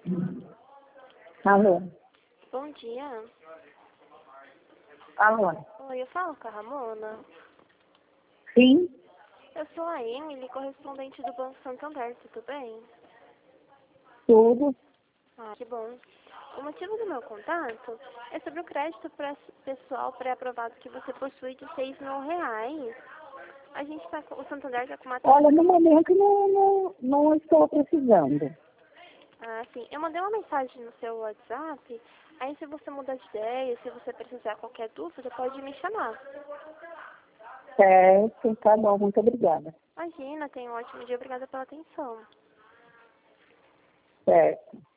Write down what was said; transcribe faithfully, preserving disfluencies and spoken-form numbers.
Alô? Bom dia. Alô? Oi, eu falo com a Ramona. Sim? Eu sou a Emily, correspondente do Banco Santander, tudo bem? Tudo? Ah, que bom. O motivo do meu contato é sobre o crédito pra, pessoal pré-aprovado que você possui de seis mil reais. A gente tá com, o Santander está com uma taxa... Olha, no momento não, não, não estou precisando. Ah, sim. Eu mandei uma mensagem no seu WhatsApp. Aí, se você mudar de ideia, se você precisar de qualquer dúvida, pode me chamar. Certo, tá bom, muito obrigada. Imagina, tenha um ótimo dia. Obrigada pela atenção. Certo.